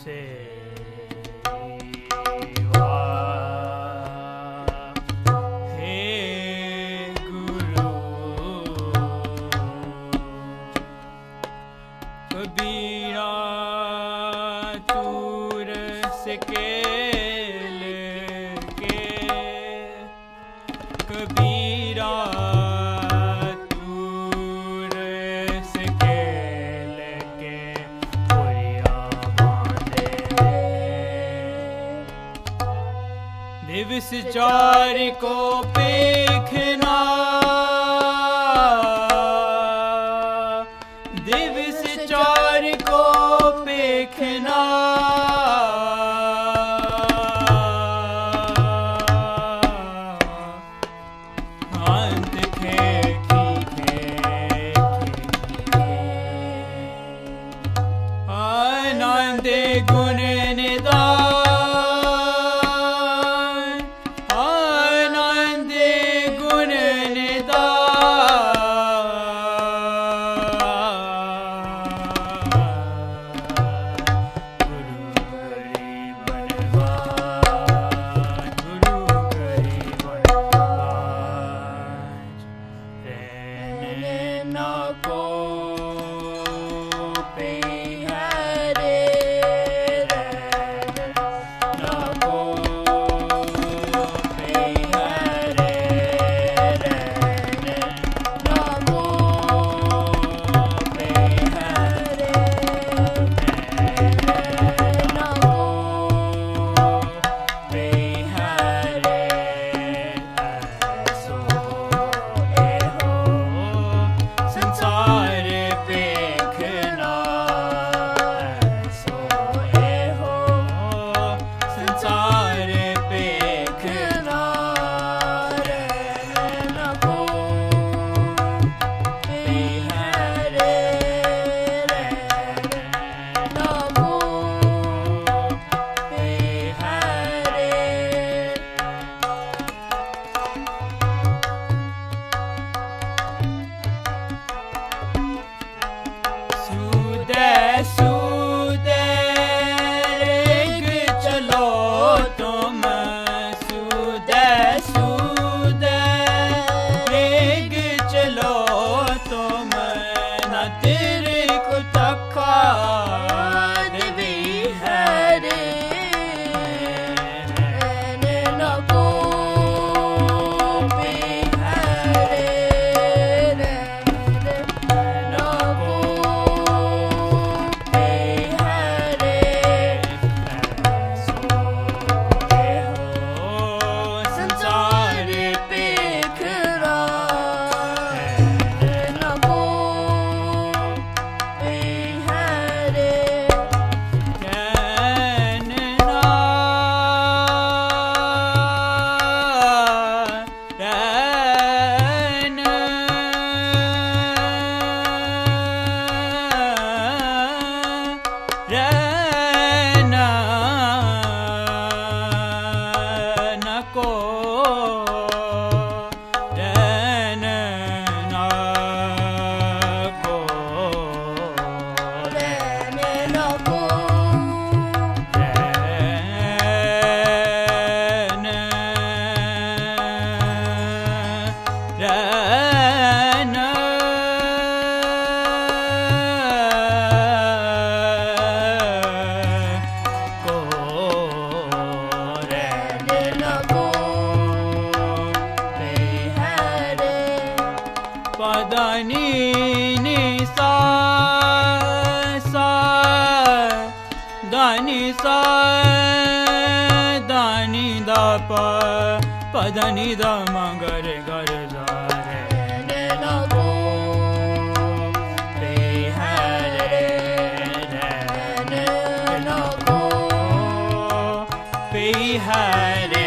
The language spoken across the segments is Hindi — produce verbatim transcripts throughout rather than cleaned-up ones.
दिवस चार को पेखना, दिवस चार को पेखना, अंत खे आनंद गुण निदान, पदनी द मगर गर रे लगो पे हरे रे लगो पे हरे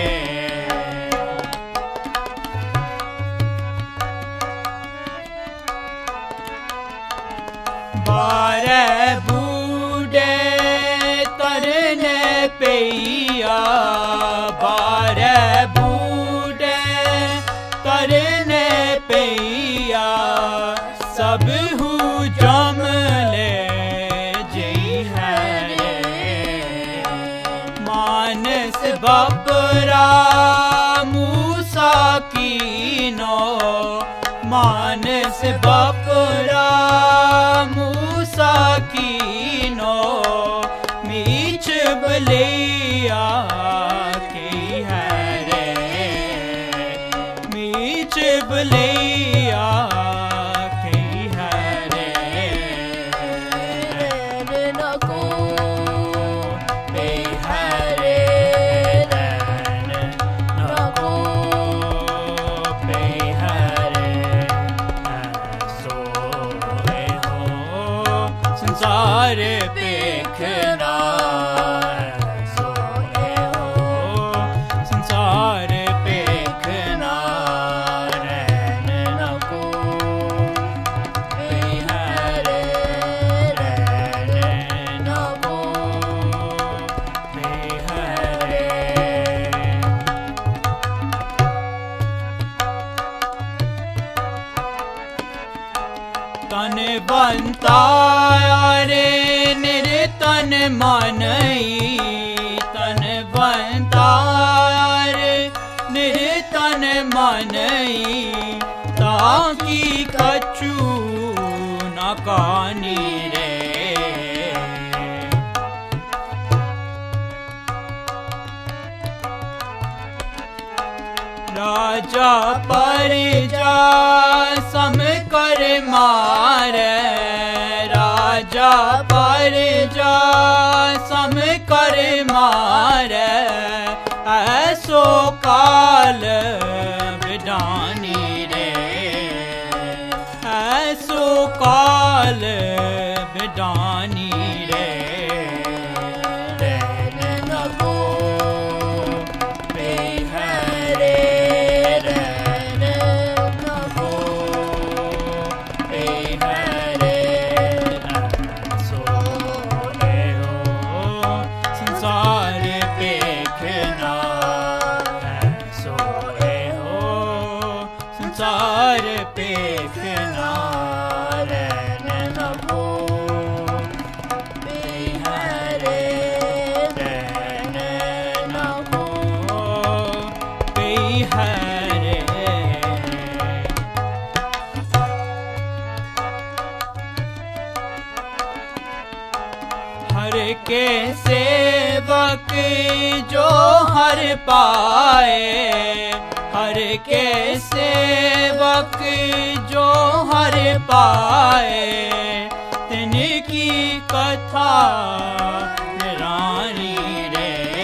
बारे बूढ़े तरने पैया बारे बूढ़े तरने पैया सब हु जम ले जी है रे बपरा मूसा कीनो, मानस बपरा मूसा कीनो, मीच बलिया की है रे, मीच बलिया की है रे, न को पे है रे, न को पे है रे, सोए हो संसार पेखना, सोए हो संसार पेखना, रैन न को पे है रे, रैन न को पे है रे। तन बनता रे निर्तन मनई, तन बनता रे निर्तन मनई, ताकि कछु न कानी रे, राजा परिजा सम कर मारे, राजा परिजा सम कर मारे, ऐसो काल बिडानी रे, ऐसो काल बिडानी रे, रैन न को पे है रे, रैन न को पे है रे, सोए हो संसार पेखना, सोए हो संसार पेखना, रैन न को पे है रे, रैन न को पे है रे। हर के सेवक जो हर पाए, हर के सेवक जो हर पाए, तिनकी कथा निरानी रे,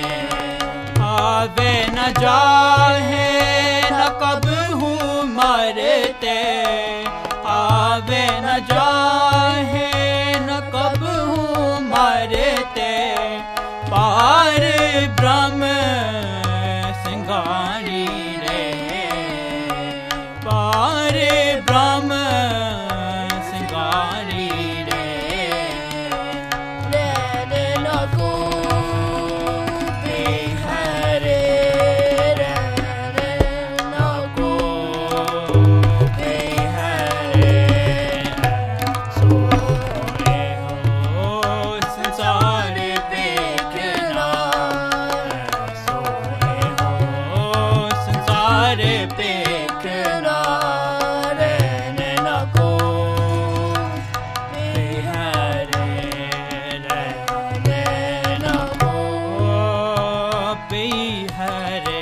आवे न जाहे न कबहू मरते, आवे न जाहे न कबहू मरते, पार ब्रह्म सिंगानी रे, पार ब्रह्म सिंगानी रे, रैन न को पे है रे, रैन न को पे है रे, सोए हो संसार पेखना, सोए हो संसार पेखना, रैन न को पे है रे, रैन न को पे है रे।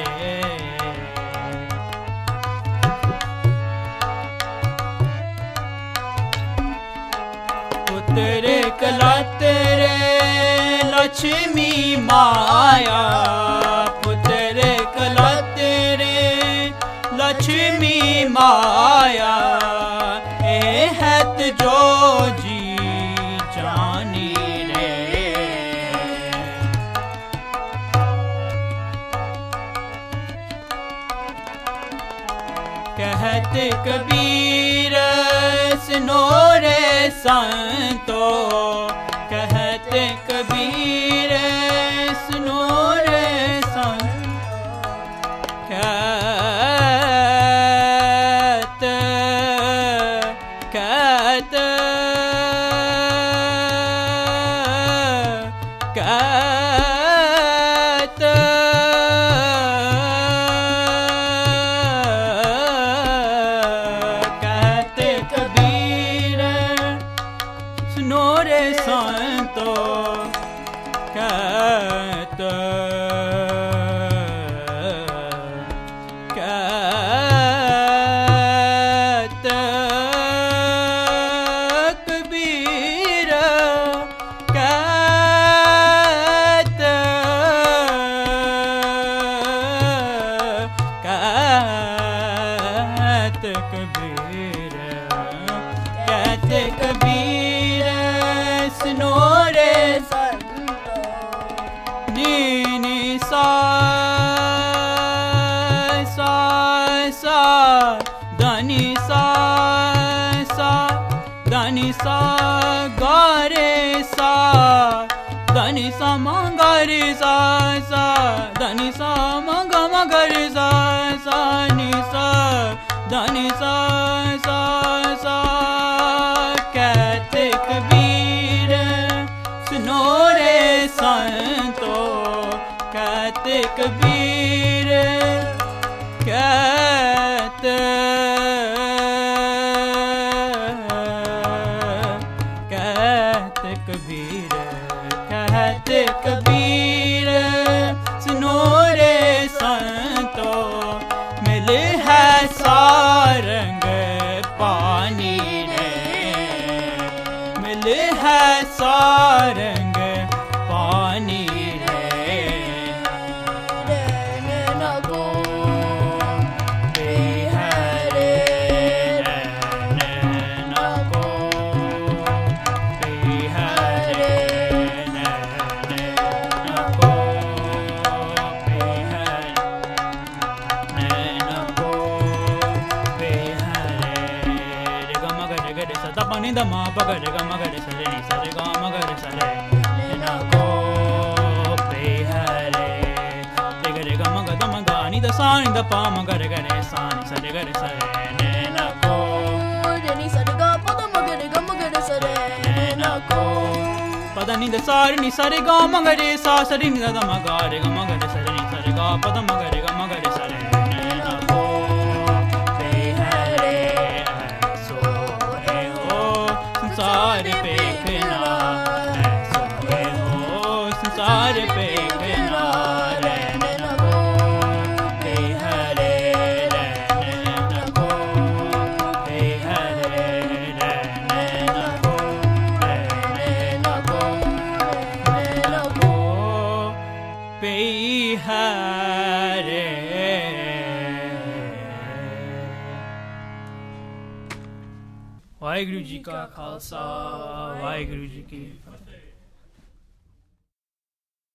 पुत्र कलत्र लक्ष्मी माया, पुत्र कलत्र लक्ष्मी माया, ए हत जो जी जानी रे, कहत कबीर सुनो रे संतो, कहत कबीर सुनो रे संत, कहत कहत कहत संतो कहत कहत कबीर कहत कहत कबीर कहत कबीर सुनो रे संतो नी नी सा सा सा धनी सा सा धनी सा गा रे सा धनी सा मंगा रे सा सा धनी सा मंगा मंगा रे सा सा नी सा धनी सा सा सा कहते कबीर सुनो रे संतो कहते कबीर कहते कहते कबीर कहते कबीर सुनो रे संतो मिले है सारंग पानी रे मिले है सारंग पानी रे रैन न गो बेहरे रैन न गो बेहरे रैन न गो बेहरे रैन गो बेहरे रे ग म ग रे ग रे सा द प नि द म प ग रे ग म ग रे सा रे नि सा रे ग म ग रे सा रे न गो बेहरे रे ग रे ग म ग द म ग नि द सा नि द प म ग रे ग रे सा नि सा रे ग रे सा रे ने न गो रे नि सा रे गा प द म ग रे ग म ग रे सा रे ने न गो प द नि द सा रे नि सा रे ग म ग रे सा सा रे नि द म ग रे ग म ग रे सा रे नि सा रे ग प द म ग रे ग म ग रे सा रे ने न गो बेहरे सो ए हो संसार पेखना ऐसो ए हो संसार पेखना रैन न गो बेहरे रैन न गो बेहरे रैन न गो रैन न गो रैन न गो बेहरे। वाहिगुरु जी का खालसा वाहिगुरु जी की फतेह।